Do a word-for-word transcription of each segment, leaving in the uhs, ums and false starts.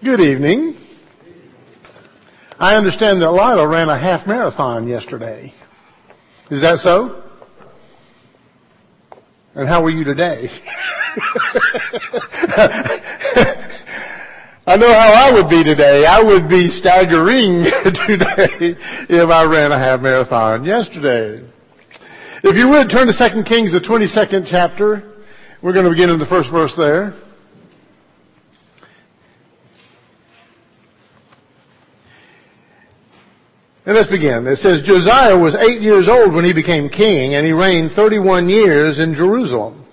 Good evening. I understand that Lila ran a half marathon yesterday. Is that so? And how were you today? I know how I would be today. I would be staggering today if I ran a half marathon yesterday. If you would, turn to Second Kings, the twenty-second chapter. We're going to begin in the first verse there. And let's begin. It says, Josiah was eight years old when he became king, and he reigned thirty-one years in Jerusalem.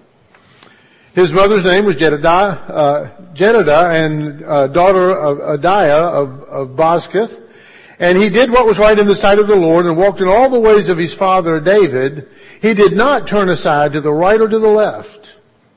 His mother's name was Jedidah, uh, Jedidah and uh, daughter of Adiah of, of Bozkath. And he did what was right in the sight of the Lord and walked in all the ways of his father David. He did not turn aside to the right or to the left.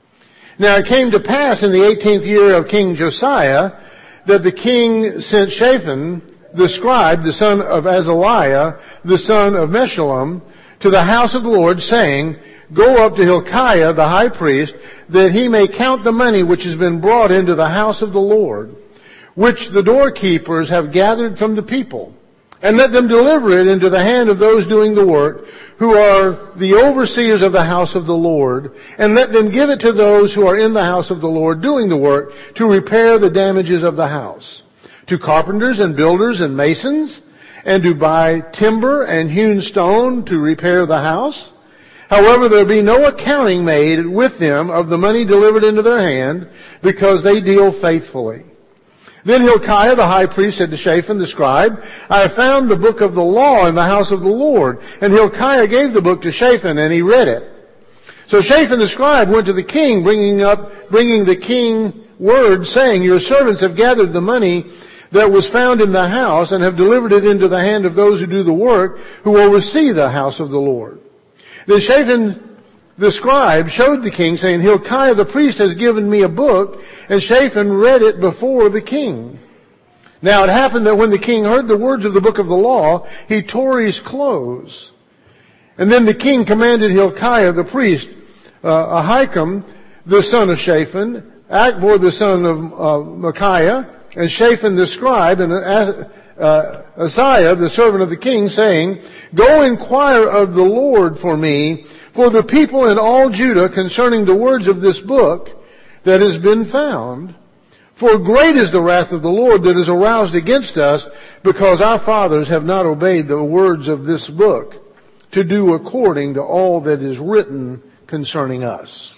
Now it came to pass in the eighteenth year of King Josiah that the king sent Shaphan, the scribe, the son of Azaliah, the son of Meshullam, to the house of the Lord, saying, Go up to Hilkiah, the high priest, that he may count the money which has been brought into the house of the Lord, which the doorkeepers have gathered from the people, and let them deliver it into the hand of those doing the work, who are the overseers of the house of the Lord, and let them give it to those who are in the house of the Lord doing the work to repair the damages of the house, to carpenters and builders and masons, and to buy timber and hewn stone to repair the house. However, there be no accounting made with them of the money delivered into their hand, because they deal faithfully. Then Hilkiah the high priest said to Shaphan the scribe, I have found the book of the law in the house of the Lord. And Hilkiah gave the book to Shaphan, and he read it. So Shaphan the scribe went to the king, bringing up, bringing the king word, saying, Your servants have gathered the money that was found in the house, and have delivered it into the hand of those who do the work, who oversee the house of the Lord. Then Shaphan the scribe showed the king, saying, Hilkiah the priest has given me a book, and Shaphan read it before the king. Now it happened that when the king heard the words of the book of the law, he tore his clothes. And then the king commanded Hilkiah the priest, uh, Ahikam the son of Shaphan, Akbor the son of uh, Micaiah, and Shaphan the scribe, and uh, uh, Asaiah the servant of the king, saying, Go inquire of the Lord for me, for the people in all Judah, concerning the words of this book that has been found. For great is the wrath of the Lord that is aroused against us, because our fathers have not obeyed the words of this book, to do according to all that is written concerning us.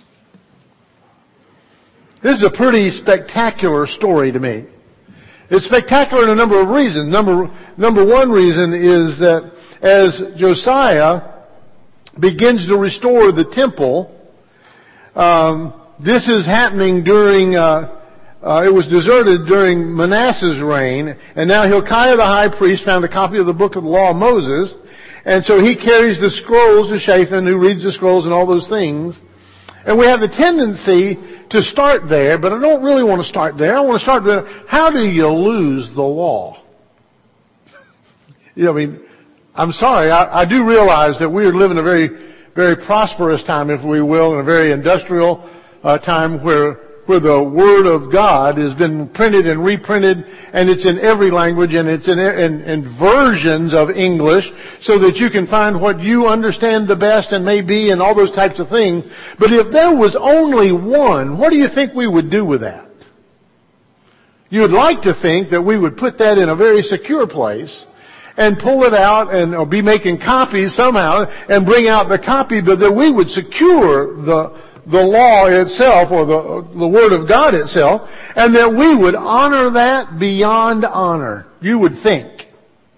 This is a pretty spectacular story to me. It's spectacular in a number of reasons. Number, number one reason is that as Josiah begins to restore the temple, um, this is happening during, uh, uh, it was deserted during Manasseh's reign, and now Hilkiah the high priest found a copy of the book of the law of Moses, and so he carries the scrolls to Shaphan, who reads the scrolls and all those things. And we have the tendency to start there, but I don't really want to start there. I want to start with, how do you lose the law? You know, I mean, I'm sorry, I, I do realize that we are living a very, very prosperous time, if we will, in a very industrial uh, time where where the Word of God has been printed and reprinted, and it's in every language, and it's in, in, in versions of English, so that you can find what you understand the best and may be, and all those types of things. But if there was only one, what do you think we would do with that? You'd like to think that we would put that in a very secure place, and pull it out and or be making copies somehow, and bring out the copy, but that we would secure the the law itself, or the, the Word of God itself, and that we would honor that beyond honor, you would think.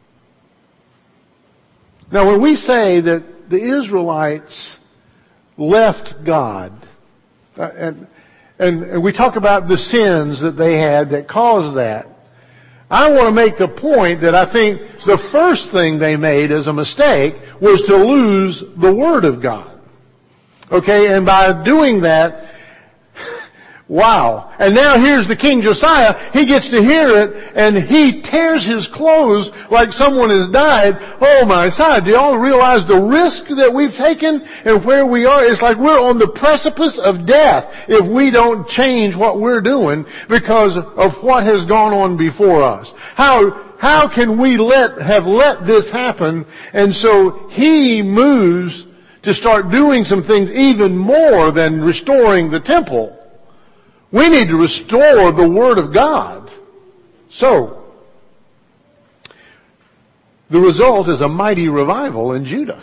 Now, when we say that the Israelites left God, uh, and, and, and we talk about the sins that they had that caused that, I want to make the point that I think the first thing they made as a mistake was to lose the Word of God. Okay, and by doing that, Wow. And now here's the King Josiah. He gets to hear it, and he tears his clothes like someone has died. Oh my side. Do y'all realize the risk that we've taken and where we are? It's like we're on the precipice of death if we don't change what we're doing because of what has gone on before us. How, how can we let, have let this happen? And so he moves to start doing some things even more than restoring the temple. We need to restore the Word of God. So, the result is a mighty revival in Judah.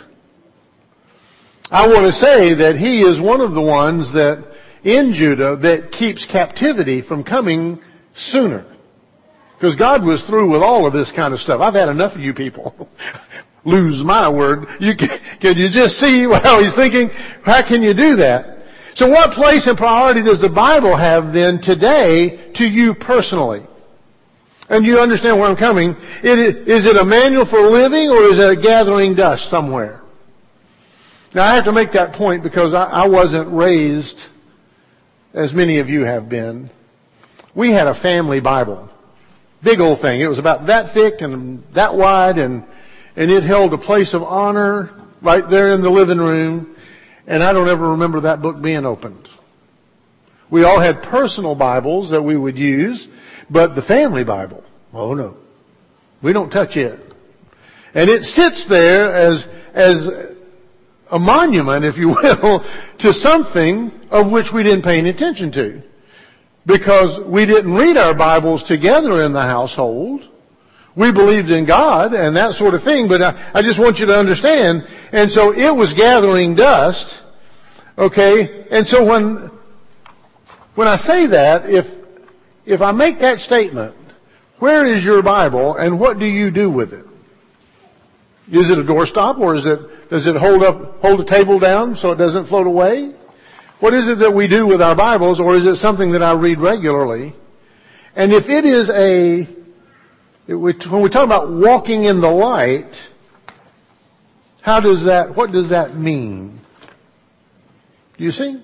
I want to say that he is one of the ones that, in Judah, that keeps captivity from coming sooner. Because God was through with all of this kind of stuff. I've had enough of you people. Lose my word. You can, can you just see how he's thinking? How can you do that? So what place and priority does the Bible have then today to you personally? And you understand where I'm coming. It, is it a manual for living or is it a gathering dust somewhere? Now I have to make that point because I, I wasn't raised as many of you have been. We had a family Bible. Big old thing. It was about that thick and that wide and, and it held a place of honor right there in the living room. And I don't ever remember that book being opened. We all had personal Bibles that we would use, but the family Bible, oh no, we don't touch it. And it sits there as, as a monument, if you will, to something of which we didn't pay any attention to. Because we didn't read our Bibles together in the household. We believed in God and that sort of thing, but I, I just want you to understand. And so it was gathering dust. Okay? And so when, when I say that, if, if I make that statement, where is your Bible and what do you do with it? Is it a doorstop or is it, does it hold up, hold the table down so it doesn't float away? What is it that we do with our Bibles, or is it something that I read regularly? And if it is a, when we talk about walking in the light, how does that, what does that mean? Do you see?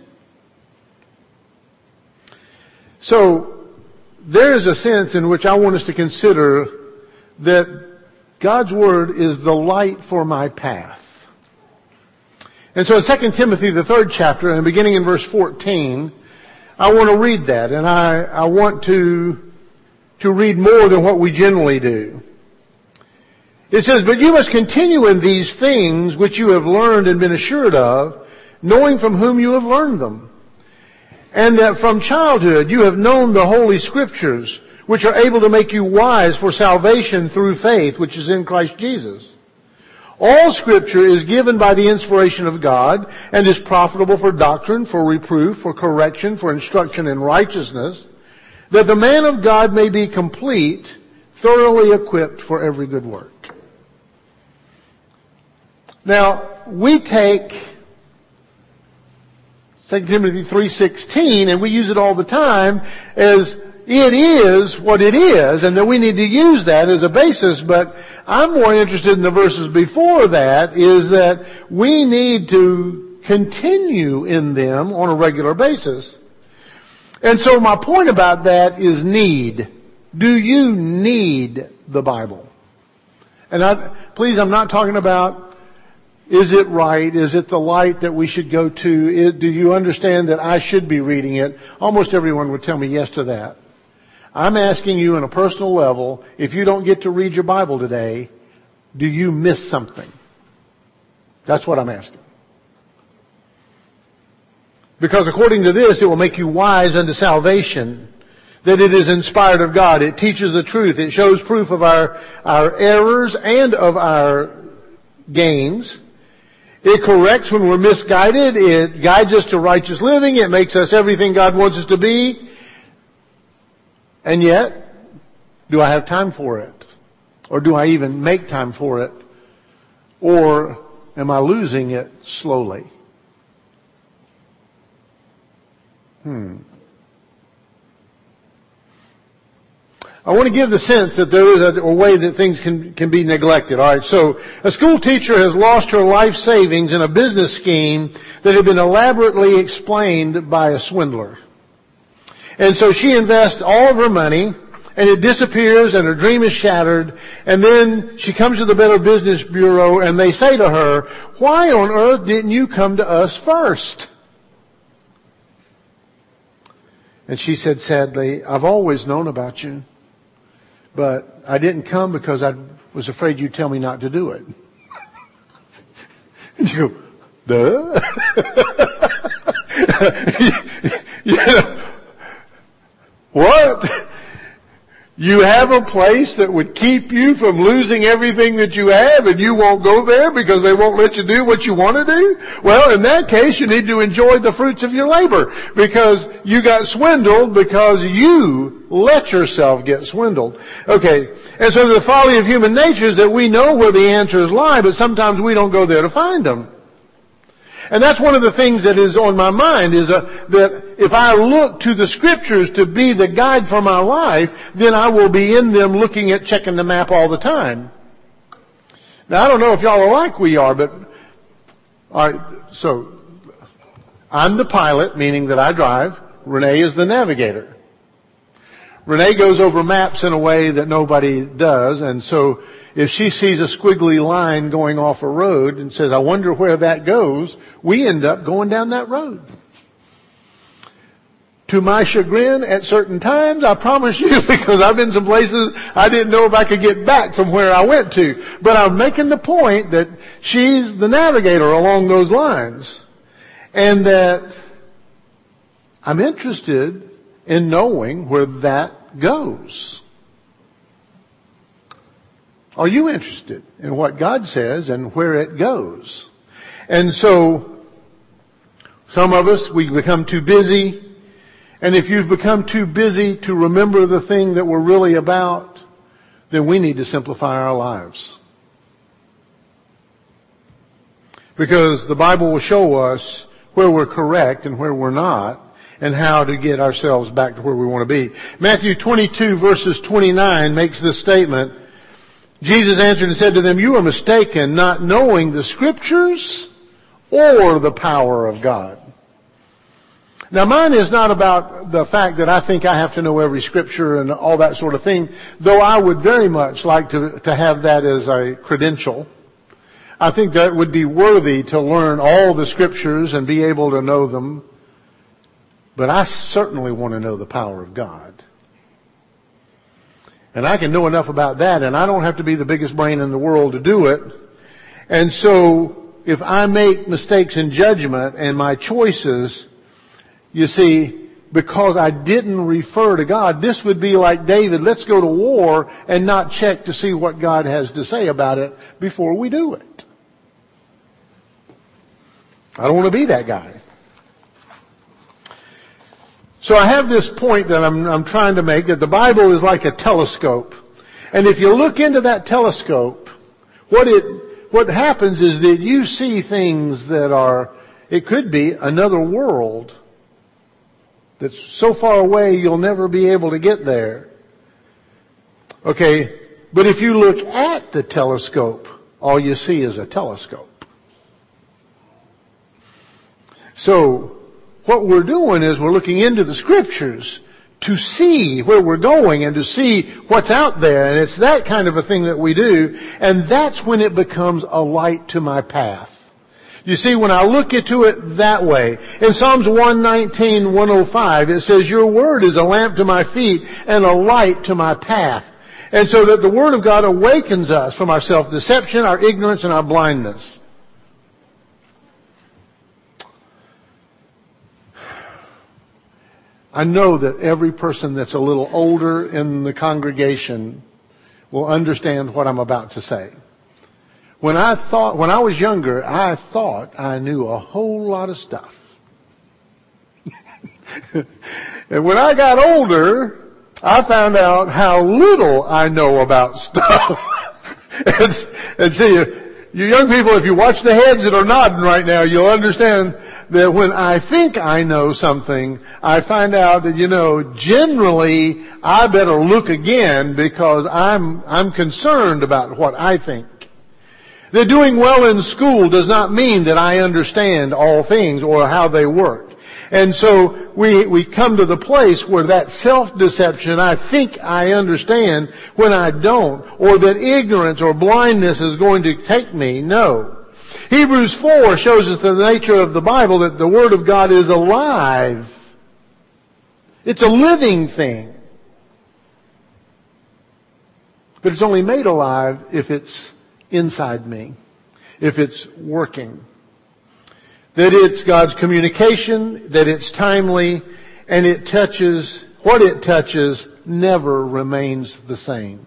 So, there is a sense in which I want us to consider that God's Word is the light for my path. And so in Second Timothy, the third chapter, and beginning in verse fourteen, I want to read that, and I, I want to, to read more than what we generally do. It says, "But you must continue in these things which you have learned and been assured of, knowing from whom you have learned them. And that from childhood you have known the Holy Scriptures, which are able to make you wise for salvation through faith, which is in Christ Jesus. All Scripture is given by the inspiration of God and is profitable for doctrine, for reproof, for correction, for instruction in righteousness, that the man of God may be complete, thoroughly equipped for every good work." Now, we take Second Timothy three sixteen and we use it all the time as it is what it is, and that we need to use that as a basis. But I'm more interested in the verses before that, is that we need to continue in them on a regular basis. And so my point about that is need. Do you need the Bible? And I, please, I'm not talking about, is it right? Is it the light that we should go to? It, do you understand that I should be reading it? Almost everyone would tell me yes to that. I'm asking you on a personal level, if you don't get to read your Bible today, do you miss something? That's what I'm asking. Because according to this, it will make you wise unto salvation, that it is inspired of God. It teaches the truth. It shows proof of our, our errors and of our gains. It corrects when we're misguided. It guides us to righteous living. It makes us everything God wants us to be. And yet, do I have time for it? Or do I even make time for it? Or am I losing it slowly? Hmm. I want to give the sense that there is a, a way that things can, can be neglected. All right, so a school teacher has lost her life savings in a business scheme that had been elaborately explained by a swindler. And so she invests all of her money, and it disappears, and her dream is shattered. And then she comes to the Better Business Bureau, and they say to her, "Why on earth didn't you come to us first?" And she said sadly, "I've always known about you, but I didn't come because I was afraid you'd tell me not to do it." And you go, duh? Yeah. What? You have a place that would keep you from losing everything that you have, and you won't go there because they won't let you do what you want to do? Well, in that case, you need to enjoy the fruits of your labor, because you got swindled because you let yourself get swindled. Okay, and so the folly of human nature is that we know where the answers lie, but sometimes we don't go there to find them. And that's one of the things that is on my mind, is uh, that if I look to the Scriptures to be the guide for my life, then I will be in them looking at, checking the map all the time. Now, I don't know if y'all are like we are, but, all right, so, I'm the pilot, meaning that I drive. Renee is the navigator. Renee goes over maps in a way that nobody does, and so if she sees a squiggly line going off a road and says, "I wonder where that goes," we end up going down that road. To my chagrin, at certain times, I promise you, because I've been some places I didn't know if I could get back from where I went to. But I'm making the point that she's the navigator along those lines. And that I'm interested in knowing where that goes. Are you interested in what God says and where it goes? And so, some of us, we become too busy. And if you've become too busy to remember the thing that we're really about, then we need to simplify our lives. Because the Bible will show us where we're correct and where we're not, and how to get ourselves back to where we want to be. Matthew twenty-two verses twenty-nine makes this statement. Jesus answered and said to them, "You are mistaken, not knowing the Scriptures or the power of God." Now, mine is not about the fact that I think I have to know every Scripture and all that sort of thing, though I would very much like to, to have that as a credential. I think that would be worthy to learn all the Scriptures and be able to know them. But I certainly want to know the power of God. And I can know enough about that, and I don't have to be the biggest brain in the world to do it. And so, if I make mistakes in judgment and my choices, you see, because I didn't refer to God, this would be like David, let's go to war and not check to see what God has to say about it before we do it. I don't want to be that guy. So I have this point that I'm, I'm trying to make, that the Bible is like a telescope. And if you look into that telescope, what it, what happens is that you see things that are, it could be another world that's so far away you'll never be able to get there. Okay, but if you look at the telescope, all you see is a telescope. So, what we're doing is we're looking into the Scriptures to see where we're going and to see what's out there. And it's that kind of a thing that we do. And that's when it becomes a light to my path. You see, when I look into it that way, in Psalms one nineteen, one oh five, it says, "Your word is a lamp to my feet and a light to my path." And so that the Word of God awakens us from our self-deception, our ignorance, and our blindness. I know that every person that's a little older in the congregation will understand what I'm about to say. When I thought, when I was younger, I thought I knew a whole lot of stuff. And when I got older, I found out how little I know about stuff. and, and see, you young people, if you watch the heads that are nodding right now, you'll understand that when I think I know something, I find out that, you know, generally I better look again because I'm, I'm concerned about what I think. That doing well in school does not mean that I understand all things or how they work. And so we, we come to the place where that self-deception, I think I understand when I don't, or that ignorance or blindness is going to take me. No. Hebrews four shows us the nature of the Bible, that the Word of God is alive. It's a living thing. But it's only made alive if it's inside me, if it's working. That it's God's communication, that it's timely, and it touches, what it touches never remains the same.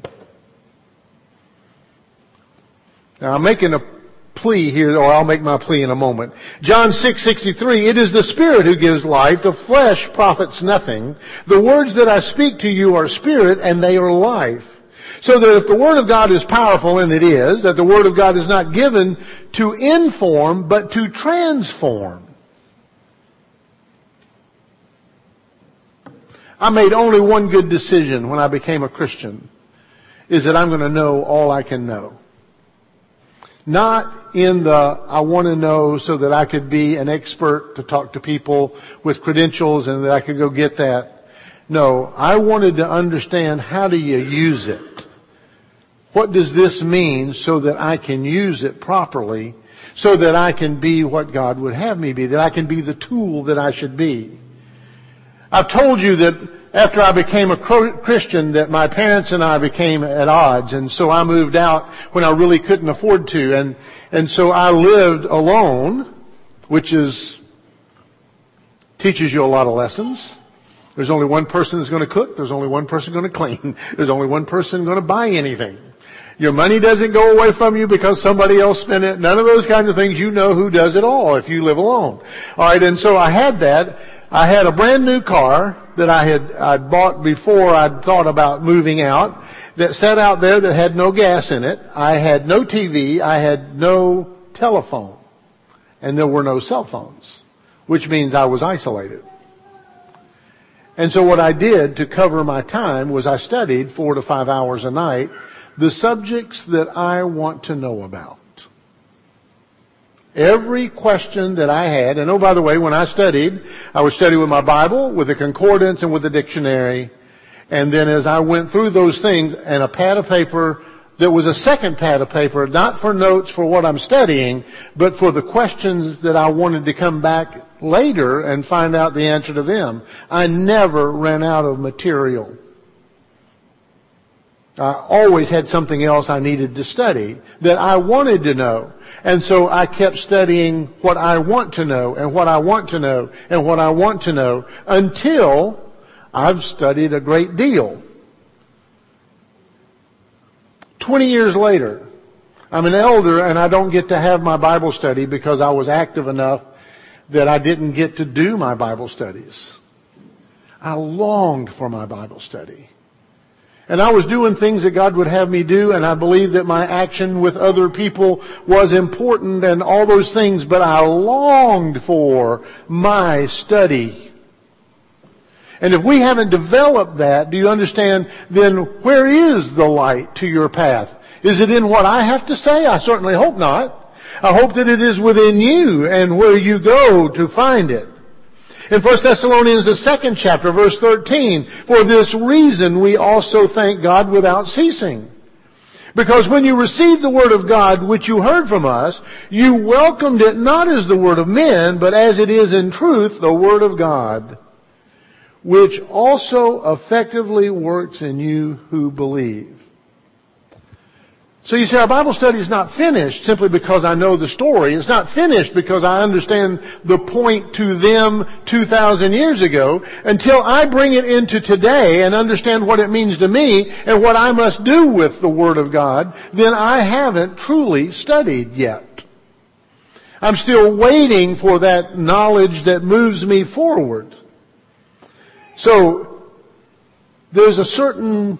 Now I'm making a plea here, or I'll make my plea in a moment. John six sixty-three, it is the Spirit who gives life, the flesh profits nothing. The words that I speak to you are spirit and they are life. So that if the Word of God is powerful, and it is, that the Word of God is not given to inform, but to transform. I made only one good decision when I became a Christian, is that I'm going to know all I can know. Not in the, I want to know so that I could be an expert to talk to people with credentials and that I could go get that. No, I wanted to understand, how do you use it? What does this mean so that I can use it properly, so that I can be what God would have me be, that I can be the tool that I should be? I've told you that after I became a Christian that my parents and I became at odds, and so I moved out when I really couldn't afford to, and, and so I lived alone, which is, teaches you a lot of lessons. There's only one person that's going to cook. There's only one person going to clean. There's only one person going to buy anything. Your money doesn't go away from you because somebody else spent it. None of those kinds of things. You know who does it all if you live alone. All right, and so I had that. I had a brand new car that I had I'd bought before I'd thought about moving out, that sat out there that had no gas in it. I had no T V. I had no telephone. And there were no cell phones, which means I was isolated. And so what I did to cover my time was I studied four to five hours a night the subjects that I want to know about. Every question that I had, and oh, by the way, when I studied, I would study with my Bible, with a concordance, and with a dictionary. And then as I went through those things, and a pad of paper, there was a second pad of paper, not for notes for what I'm studying, but for the questions that I wanted to come back later and find out the answer to them. I never ran out of material. I always had something else I needed to study that I wanted to know. And so I kept studying what I want to know and what I want to know and what I want to know until I've studied a great deal. Twenty years later, I'm an elder and I don't get to have my Bible study because I was active enough that I didn't get to do my Bible studies. I longed for my Bible study. And I was doing things that God would have me do, and I believe that my action with other people was important and all those things, but I longed for my study. And if we haven't developed that, do you understand, then where is the light to your path? Is it in what I have to say? I certainly hope not. I hope that it is within you and where you go to find it. In First Thessalonians, the second chapter, verse thirteen, for this reason we also thank God without ceasing. Because when you received the word of God, which you heard from us, you welcomed it not as the word of men, but as it is in truth, the word of God, which also effectively works in you who believe. So you say our Bible study is not finished simply because I know the story. It's not finished because I understand the point to them two thousand years ago. Until I bring it into today and understand what it means to me and what I must do with the Word of God, then I haven't truly studied yet. I'm still waiting for that knowledge that moves me forward. So there's a certain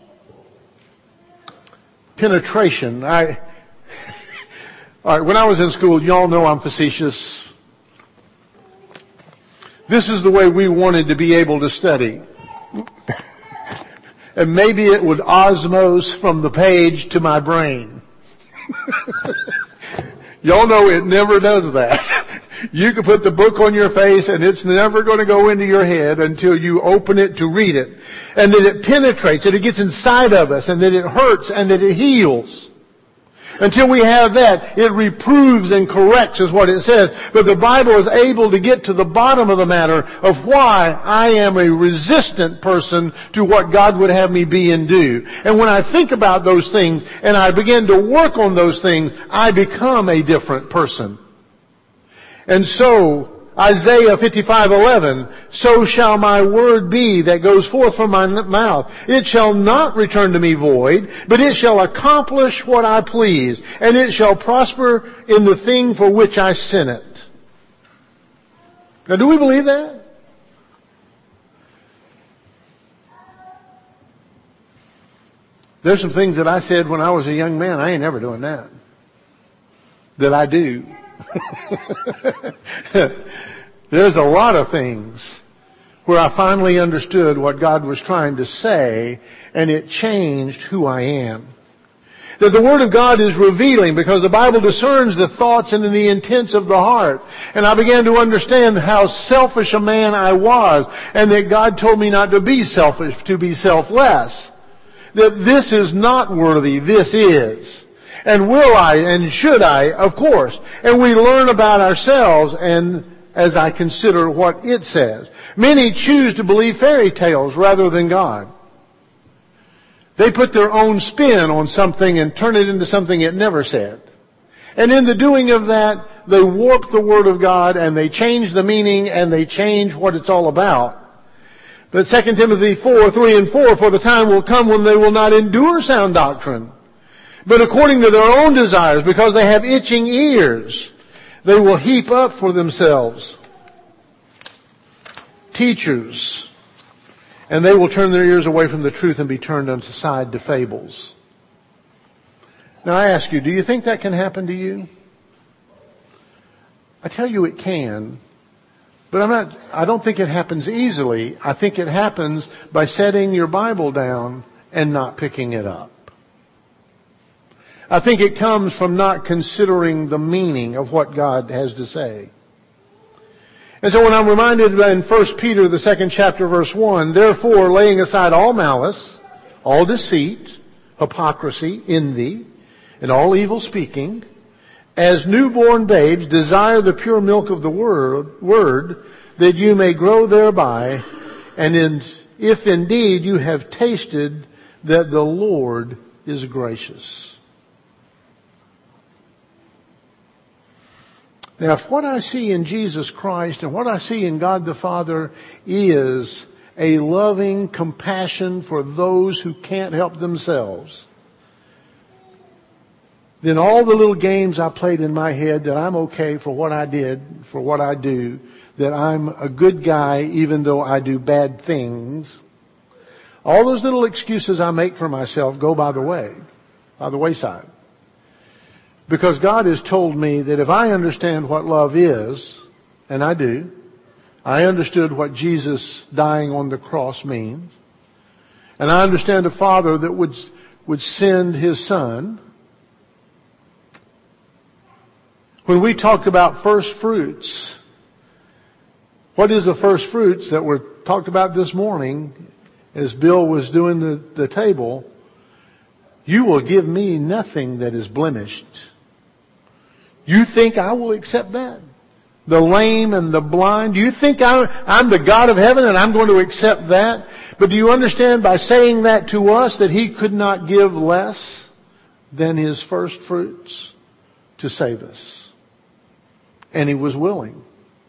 penetration. I, all right, when I was in school, y'all know I'm facetious. This is the way we wanted to be able to study. And maybe it would osmose from the page to my brain. Y'all know it never does that. You can put the book on your face and it's never going to go into your head until you open it to read it. And that it penetrates, that it gets inside of us, and that it hurts, and that it heals. Until we have that, it reproves and corrects is what it says. But the Bible is able to get to the bottom of the matter of why I am a resistant person to what God would have me be and do. And when I think about those things and I begin to work on those things, I become a different person. And so, Isaiah fifty-five eleven, so shall my word be that goes forth from my mouth. It shall not return to me void, but it shall accomplish what I please, and it shall prosper in the thing for which I sent it. Now, do we believe that? There's some things that I said when I was a young man. I ain't never doing that. That I do. There's a lot of things where I finally understood what God was trying to say, and it changed who I am. That the Word of God is revealing because the Bible discerns the thoughts and the intents of the heart. And I began to understand how selfish a man I was, and that God told me not to be selfish, to be selfless. That this is not worthy, this is. And will I and should I? Of course. And we learn about ourselves and as I consider what it says. Many choose to believe fairy tales rather than God. They put their own spin on something and turn it into something it never said. And in the doing of that, they warp the Word of God and they change the meaning and they change what it's all about. But Second Timothy four, three and four, for the time will come when they will not endure sound doctrine, but according to their own desires, because they have itching ears, they will heap up for themselves teachers, and they will turn their ears away from the truth and be turned aside to fables. Now I ask you, do you think that can happen to you? I tell you it can, but I'm not, I don't think it happens easily. I think it happens by setting your Bible down and not picking it up. I think it comes from not considering the meaning of what God has to say. And so when I'm reminded in First Peter, the second chapter, verse one, therefore laying aside all malice, all deceit, hypocrisy, envy, and all evil speaking, as newborn babes desire the pure milk of the word, word that you may grow thereby, and in, if indeed you have tasted that the Lord is gracious. Now, if what I see in Jesus Christ and what I see in God the Father is a loving compassion for those who can't help themselves, then all the little games I played in my head that I'm okay for what I did, for what I do, that I'm a good guy even though I do bad things, all those little excuses I make for myself go by the way, by the wayside. Because God has told me that if I understand what love is, and I do, I understood what Jesus dying on the cross means, and I understand a Father that would, would send His Son. When we talked about first fruits, what is the first fruits that were talked about this morning as Bill was doing the, the table? You will give me nothing that is blemished. You think I will accept that? The lame and the blind? Do you think I, I'm the God of heaven and I'm going to accept that? But do you understand by saying that to us that He could not give less than His first fruits to save us? And He was willing.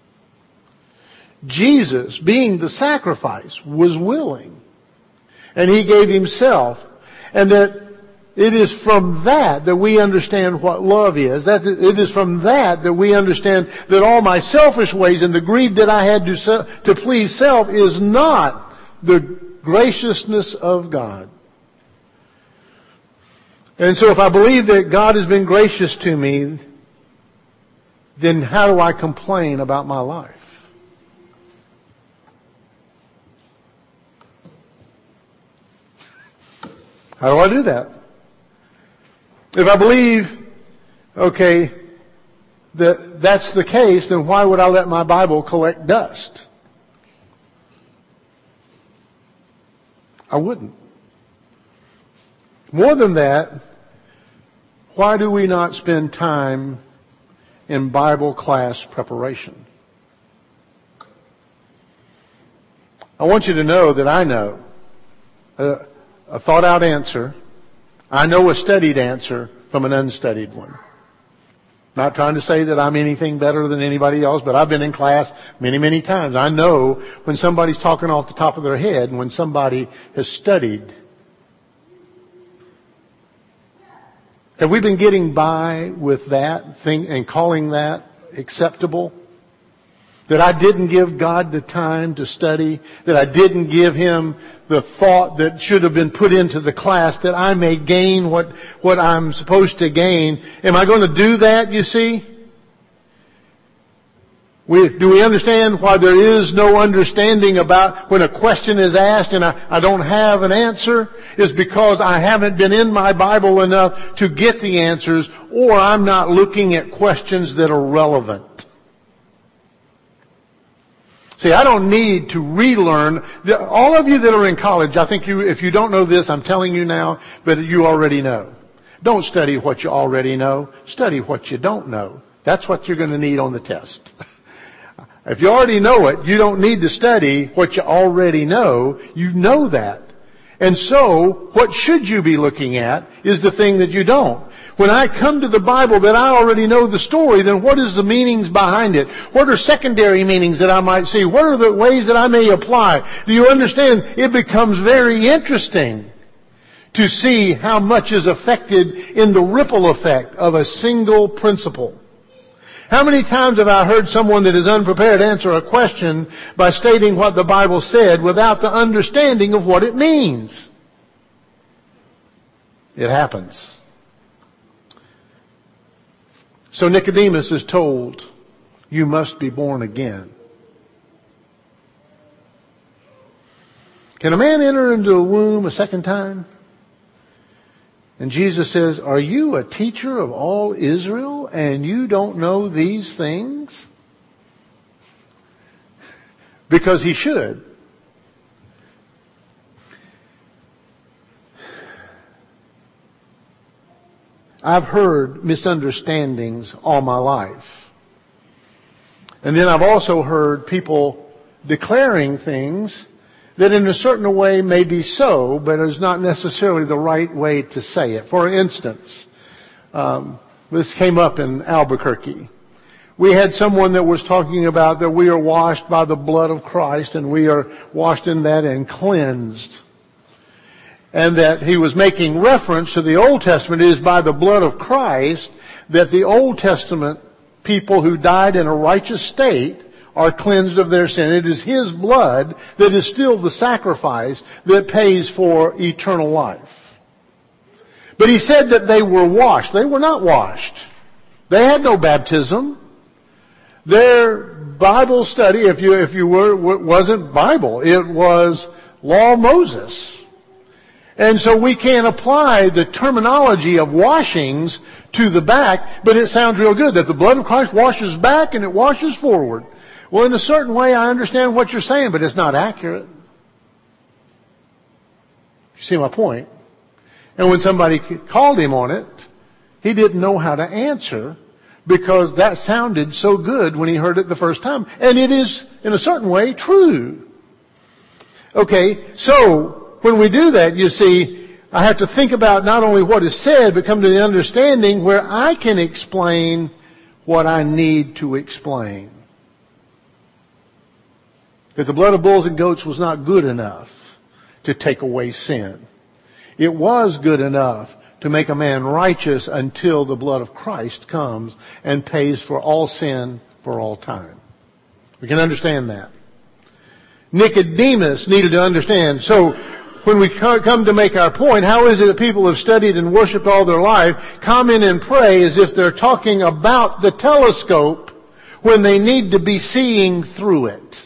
Jesus, being the sacrifice, was willing. And He gave Himself. And that it is from that that we understand what love is. That it is from that that we understand that all my selfish ways and the greed that I had to, to please self is not the graciousness of God. And so if I believe that God has been gracious to me, then how do I complain about my life? How do I do that? If I believe Okay, that that's the case, then why would I let my Bible collect dust? I wouldn't. More than that, why do we not spend time in Bible class preparation? I want you to know that I know a, a thought-out answer. I know a studied answer from an unstudied one. Not trying to say that I'm anything better than anybody else, but I've been in class many, many times. I know when somebody's talking off the top of their head and when somebody has studied. Have we been getting by with that thing and calling that acceptable? That I didn't give God the time to study, that I didn't give Him the thought that should have been put into the class that I may gain what, what I'm supposed to gain. Am I going to do that, you see? We, do we understand why there is no understanding about when a question is asked and I, I don't have an answer? Is because I haven't been in my Bible enough to get the answers, or I'm not looking at questions that are relevant. See, I don't need to relearn. All of you that are in college, I think you, if you don't know this, I'm telling you now, but you already know. Don't study what you already know. Study what you don't know. That's what you're going to need on the test. If you already know it, you don't need to study what you already know. You know that. And so, what should you be looking at is the thing that you don't. When I come to the Bible that I already know the story, then what is the meanings behind it? What are secondary meanings that I might see? What are the ways that I may apply? Do you understand? It becomes very interesting to see how much is affected in the ripple effect of a single principle. How many times have I heard someone that is unprepared answer a question by stating what the Bible said without the understanding of what it means? It happens. So Nicodemus is told, you must be born again. Can a man enter into a womb a second time? And Jesus says, are you a teacher of all Israel and you don't know these things? Because he should. I've heard misunderstandings all my life. And then I've also heard people declaring things that in a certain way may be so, but is not necessarily the right way to say it. For instance, um, this came up in Albuquerque. We had someone that was talking about that we are washed by the blood of Christ and we are washed in that and cleansed. And that he was making reference to the Old Testament. It is by the blood of Christ that the Old Testament people who died in a righteous state are cleansed of their sin. It is His blood that is still the sacrifice that pays for eternal life. But he said that they were washed. They were not washed. They had no baptism. Their Bible study, if you if you were, wasn't Bible. It was Law of Moses. And so we can't apply the terminology of washings to the back, but it sounds real good that the blood of Christ washes back and it washes forward. Well, in a certain way, I understand what you're saying, but it's not accurate. You see my point? And when somebody called him on it, he didn't know how to answer because that sounded so good when he heard it the first time. And it is, in a certain way, true. Okay, so when we do that, you see, I have to think about not only what is said, but come to the understanding where I can explain what I need to explain. That the blood of bulls and goats was not good enough to take away sin. It was good enough to make a man righteous until the blood of Christ comes and pays for all sin for all time. We can understand that. Nicodemus needed to understand. So when we come to make our point, how is it that people have studied and worshiped all their life, come in and pray as if they're talking about the telescope when they need to be seeing through it?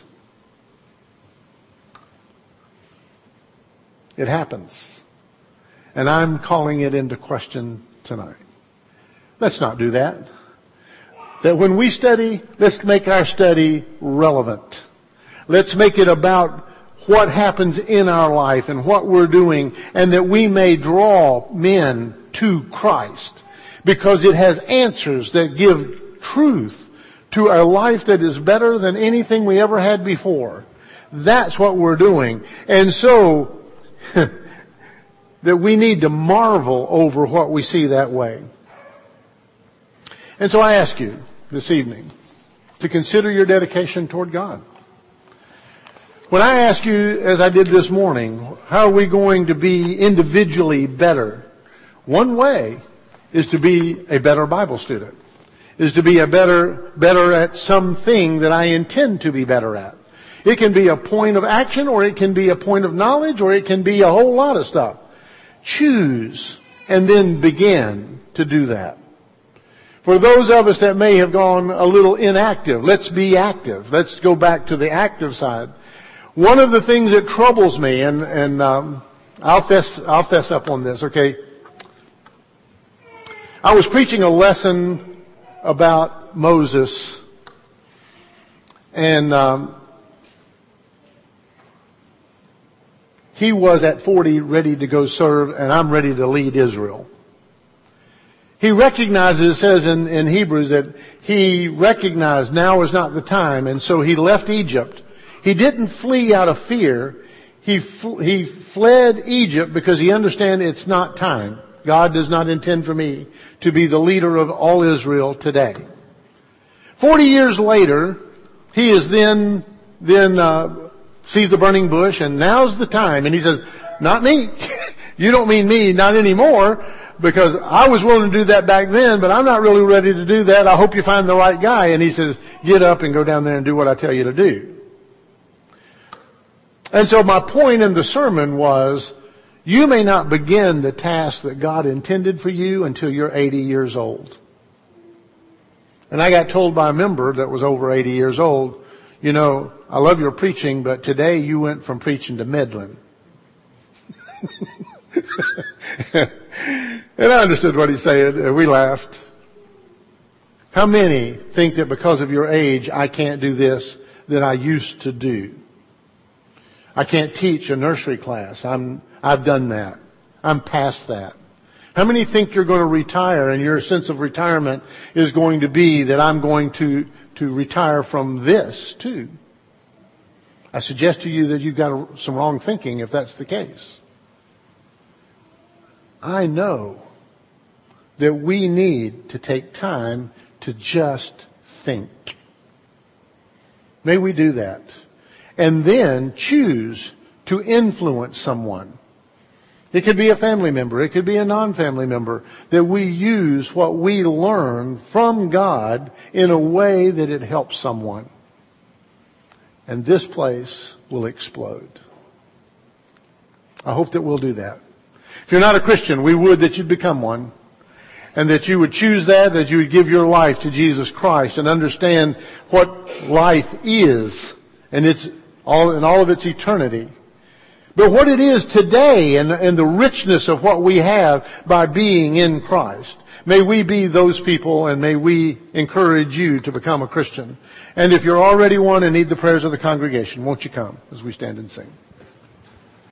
It happens. And I'm calling it into question tonight. Let's not do that. That when we study, let's make our study relevant. Let's make it about what happens in our life and what we're doing, and that we may draw men to Christ, because it has answers that give truth to our life that is better than anything we ever had before. That's what we're doing. And so, that we need to marvel over what we see that way. And so I ask you this evening to consider your dedication toward God. When I ask you, as I did this morning, how are we going to be individually better? One way is to be a better Bible student, is to be a better, better at something that I intend to be better at. It can be a point of action, or it can be a point of knowledge, or it can be a whole lot of stuff. Choose and then begin to do that. For those of us that may have gone a little inactive, let's be active. Let's go back to the active side. One of the things that troubles me, and, and um, I'll fess, I'll fess up on this, okay? I was preaching a lesson about Moses, and um, he was at forty ready to go serve, and I'm ready to lead Israel. He recognizes, it says in, in Hebrews, that he recognized now is not the time, and so he left Egypt. He didn't flee out of fear. He fl- he fled Egypt because he understands it's not time. God does not intend for me to be the leader of all Israel today. Forty years later, he is then then uh, sees the burning bush, and now's the time. And he says, "Not me. You don't mean me, not anymore." Because I was willing to do that back then, but I'm not really ready to do that. I hope you find the right guy. And he says, get up and go down there and do what I tell you to do. And so my point in the sermon was, you may not begin the task that God intended for you until you're eighty years old. And I got told by a member that was over eighty years old, you know, I love your preaching, but today you went from preaching to meddling. And I understood what he said, and we laughed. How many think that because of your age, I can't do this that I used to do? I can't teach a nursery class. I'm, I've done that. I'm past that. How many think you're going to retire, and your sense of retirement is going to be that I'm going to, to retire from this too? I suggest to you that you've got some wrong thinking if that's the case. I know that we need to take time to just think. May we do that. And then choose to influence someone. It could be a family member. It could be a non-family member. That we use what we learn from God in a way that it helps someone. And this place will explode. I hope that we'll do that. If you're not a Christian, we would that you'd become one. And that you would choose that, that you would give your life to Jesus Christ and understand what life is and its all in all of its eternity. But what it is today and, and the richness of what we have by being in Christ. May we be those people, and may we encourage you to become a Christian. And if you're already one and need the prayers of the congregation, won't you come as we stand and sing?